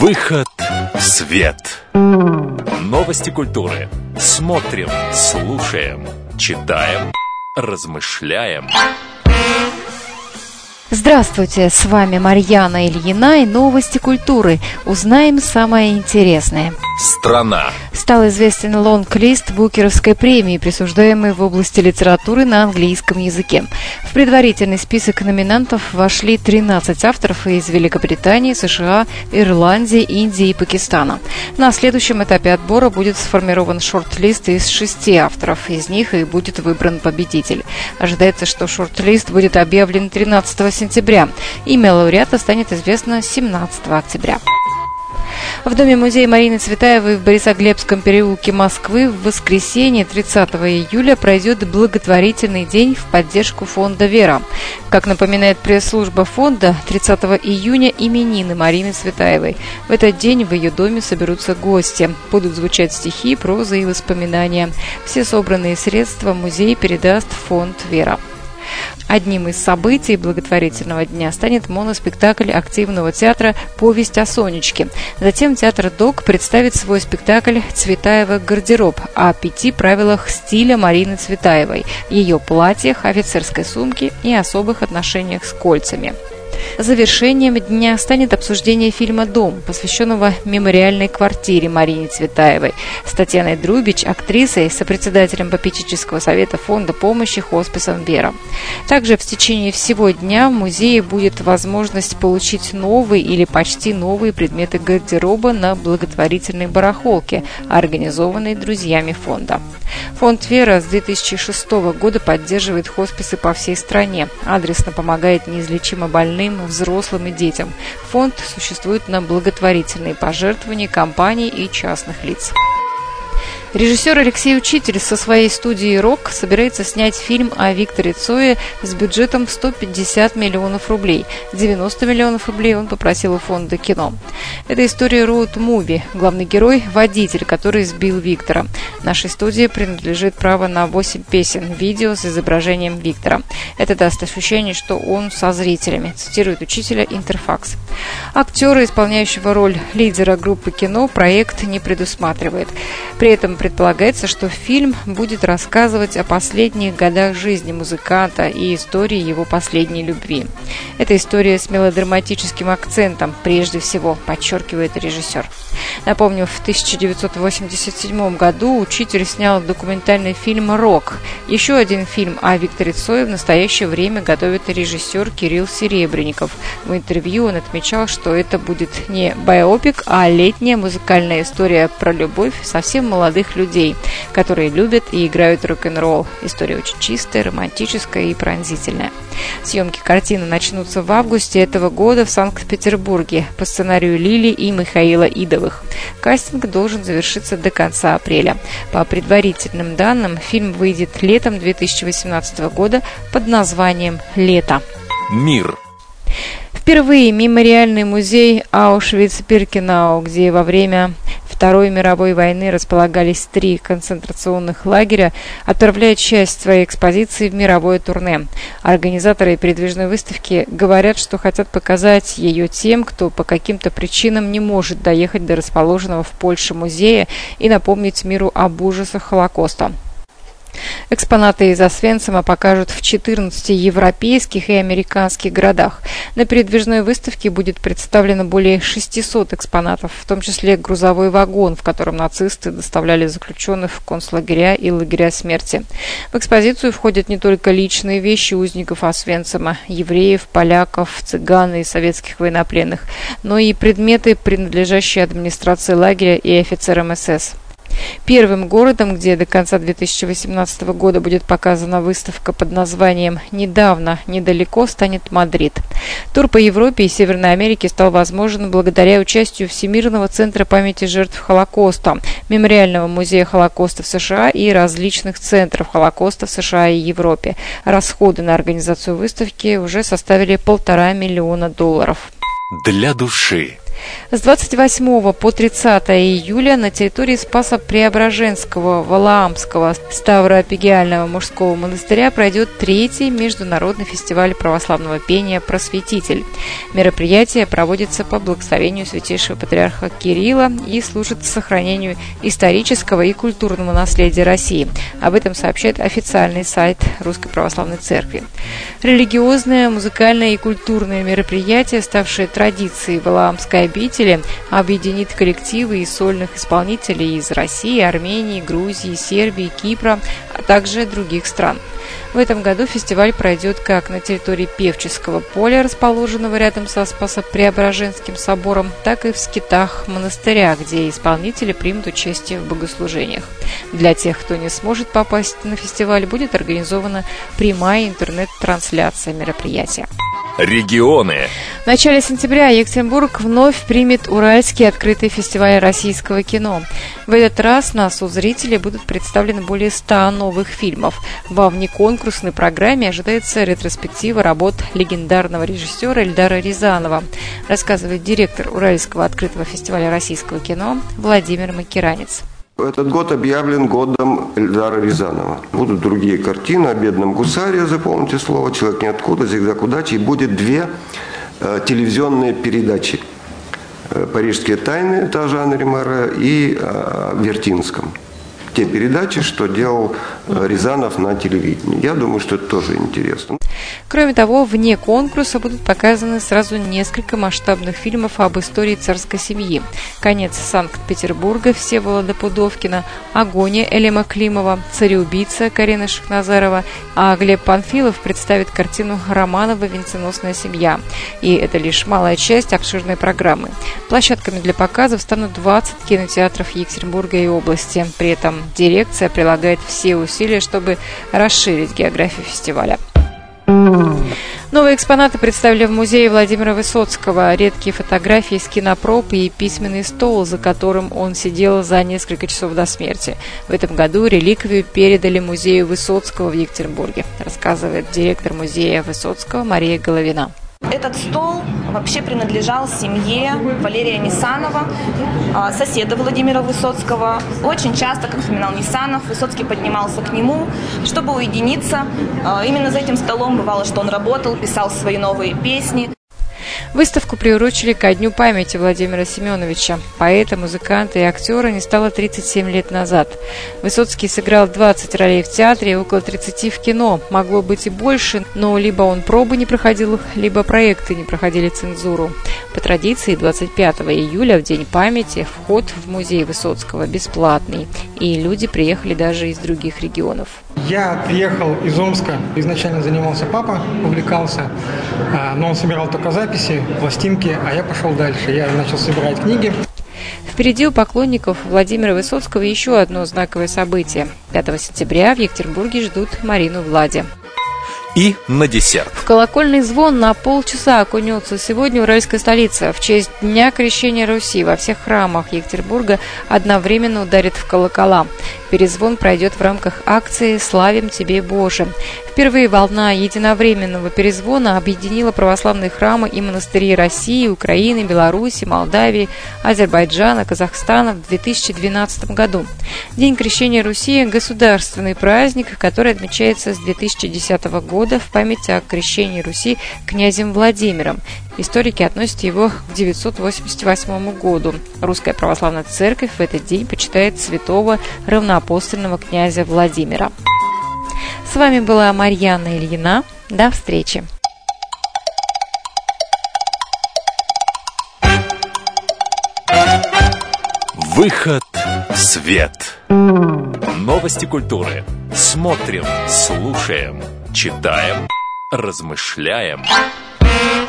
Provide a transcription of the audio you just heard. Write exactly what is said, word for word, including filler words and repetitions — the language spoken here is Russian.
Выход в свет. Новости культуры. Смотрим, слушаем, читаем, размышляем. Здравствуйте, с вами Марьяна Ильина и новости культуры. Узнаем самое интересное. Страна. Стал известен лонг-лист Букеровской премии, присуждаемой в области литературы на английском языке. В предварительный список номинантов вошли тринадцать авторов из Великобритании, США, Ирландии, Индии и Пакистана. На следующем этапе отбора будет сформирован шорт-лист из шести авторов. Из них и будет выбран победитель. Ожидается, что шорт-лист будет объявлен тринадцатого сентября. Имя лауреата станет известно семнадцатого октября. В Доме-музее Марины Цветаевой в Борисоглебском переулке Москвы в воскресенье тридцатого июля пройдет благотворительный день в поддержку фонда «Вера». Как напоминает пресс-служба фонда, тридцатого июня именины Марины Цветаевой. В этот день в ее доме соберутся гости. Будут звучать стихи, проза и воспоминания. Все собранные средства музей передаст фонд «Вера». Одним из событий благотворительного дня станет моноспектакль активного театра «Повесть о Сонечке». Затем театр ДОК представит свой спектакль «Цветаева гардероб» о пяти правилах стиля Марины Цветаевой, ее платьях, офицерской сумке и особых отношениях с кольцами. Завершением дня станет обсуждение фильма «Дом», посвященного мемориальной квартире Марине Цветаевой, с Татьяной Друбич, актрисой, сопредседателем попечительского совета фонда помощи хосписам «Вера». Также в течение всего дня в музее будет возможность получить новые или почти новые предметы гардероба на благотворительной барахолке, организованной друзьями фонда. Фонд «Вера» с две тысячи шестого года поддерживает хосписы по всей стране, адресно помогает неизлечимо больным, взрослым и детям. Фонд существует на благотворительные пожертвования компаний и частных лиц. Режиссер Алексей Учитель со своей студией «Рок» собирается снять фильм о Викторе Цое с бюджетом в сто пятьдесят миллионов рублей. девяносто миллионов рублей он попросил у фонда кино. Это история роуд-муви. Главный герой – водитель, который сбил Виктора. Нашей студии принадлежит право на восемь песен, видео с изображением Виктора. Это даст ощущение, что он со зрителями, цитирует Учителя Интерфакс. Актера, исполняющего роль лидера группы кино, проект не предусматривает. При этом предполагается, что фильм будет рассказывать о последних годах жизни музыканта и истории его последней любви. Это история с мелодраматическим акцентом, прежде всего, подчеркивает режиссер. Напомню, в тысяча девятьсот восемьдесят седьмом году Учитель снял документальный фильм «Рок». Еще один фильм о Викторе Цое в настоящее время готовит режиссер Кирилл Серебренников. В интервью он отмечал, что это будет не биопик, а летняя музыкальная история про любовь совсем молодых людей, которые любят и играют рок-н-ролл. История очень чистая, романтическая и пронзительная. Съемки картины начнутся в августе этого года в Санкт-Петербурге по сценарию Лили и Михаила Идовых. Кастинг должен завершиться до конца апреля. По предварительным данным, фильм выйдет летом две тысячи восемнадцатого года под названием «Лето». Мир. Впервые мемориальный музей Аушвиц-Биркенау, где во время Второй мировой войны располагались три концентрационных лагеря, отправляет часть своей экспозиции в мировое турне. Организаторы передвижной выставки говорят, что хотят показать ее тем, кто по каким-то причинам не может доехать до расположенного в Польше музея, и напомнить миру об ужасах Холокоста. Экспонаты из Освенцима покажут в четырнадцати европейских и американских городах. На передвижной выставке будет представлено более шестисот экспонатов, в том числе грузовой вагон, в котором нацисты доставляли заключенных в концлагеря и лагеря смерти. В экспозицию входят не только личные вещи узников Освенцима, евреев, поляков, цыган и советских военнопленных, но и предметы, принадлежащие администрации лагеря и офицерам эс эс. Первым городом, где до конца две тысячи восемнадцатого года будет показана выставка под названием «Недавно, недалеко», станет Мадрид. Тур по Европе и Северной Америке стал возможен благодаря участию Всемирного центра памяти жертв Холокоста, Мемориального музея Холокоста в США и различных центров Холокоста в США и Европе. Расходы на организацию выставки уже составили полтора миллиона долларов. Для души. С двадцать восьмого по тридцатое июля на территории Спасо-Преображенского Валаамского Ставропигиального мужского монастыря пройдет третий международный фестиваль православного пения «Просветитель». Мероприятие проводится по благословению святейшего патриарха Кирилла и служит сохранению исторического и культурного наследия России. Об этом сообщает официальный сайт Русской Православной Церкви. Религиозное, музыкальное и культурное мероприятие, ставшее традицией Валаамской обители, объединит коллективы и сольных исполнителей из России, Армении, Грузии, Сербии, Кипра, а также других стран. В этом году фестиваль пройдет как на территории Певческого поля, расположенного рядом со Спасо-Преображенским собором, так и в скитах монастыря, где исполнители примут участие в богослужениях. Для тех, кто не сможет попасть на фестиваль, будет организована прямая интернет-трансляция мероприятия. Регионы. В начале сентября Екатеринбург вновь примет Уральский открытый фестиваль российского кино. В этот раз на соцзрители будут представлены более ста новых фильмов. Во внеконкурсной программе ожидается ретроспектива работ легендарного режиссера Эльдара Рязанова, рассказывает директор Уральского открытого фестиваля российского кино Владимир Макеранец. Этот год объявлен годом Эльдара Рязанова. Будут другие картины о бедном гусаре, запомните слово, «Человек ниоткуда», «Зигзаг удачи». И будет две э, телевизионные передачи. Э, «Парижские тайны», это Жана Ремара, и э, «Вертинском». Те передачи, что делал э, Рязанов на телевидении. Я думаю, что это тоже интересно. Кроме того, вне конкурса будут показаны сразу несколько масштабных фильмов об истории царской семьи. «Конец Санкт-Петербурга» Всеволода Пудовкина, «Агония» Элема Климова, «Цареубийца» Карины Шахназарова, а Глеб Панфилов представит картину Романова «Венценосная семья». И это лишь малая часть обширной программы. Площадками для показов станут двадцать кинотеатров Екатеринбурга и области. При этом дирекция прилагает все усилия, чтобы расширить географию фестиваля. Новые экспонаты представили в музее Владимира Высоцкого. Редкие фотографии с кинопроб и письменный стол, за которым он сидел за несколько часов до смерти. В этом году реликвию передали музею Высоцкого в Екатеринбурге, рассказывает директор музея Высоцкого Мария Головина. Этот стол вообще принадлежал семье Валерия Нисанова, соседа Владимира Высоцкого. Очень часто, как вспоминал Нисанов, Высоцкий поднимался к нему, чтобы уединиться. Именно за этим столом бывало, что он работал, писал свои новые песни. Выставку приурочили ко дню памяти Владимира Семеновича. Поэта, музыканта и актера не стало тридцать семь лет назад. Высоцкий сыграл двадцать ролей в театре и около тридцати в кино. Могло быть и больше, но либо он пробы не проходил, либо проекты не проходили цензуру. По традиции, двадцать пятого июля, в День памяти, вход в музей Высоцкого бесплатный. И люди приехали даже из других регионов. Я приехал из Омска. Изначально занимался папа, увлекался, но он собирал только записи, пластинки, а я пошел дальше. Я начал собирать книги. Впереди у поклонников Владимира Высоцкого еще одно знаковое событие. пятого сентября в Екатеринбурге ждут Марину Влади. И на десерт. В колокольный звон на полчаса окунется сегодня уральская столица. В честь Дня Крещения Руси во всех храмах Екатеринбурга одновременно ударит в колокола. Перезвон пройдет в рамках акции «Славим Тебе, Боже». Впервые волна единовременного перезвона объединила православные храмы и монастыри России, Украины, Беларуси, Молдавии, Азербайджана, Казахстана в две тысячи двенадцатом году. День Крещения Руси – государственный праздник, который отмечается с две тысячи десятого года в память о крещении Руси князем Владимиром. Историки относят его к девятьсот восемьдесят восьмому году. Русская православная церковь в этот день почитает святого равноапостольного князя Владимира. С вами была Марьяна Ильина. До встречи. Выход в свет. Новости культуры. Смотрим, слушаем, читаем, размышляем.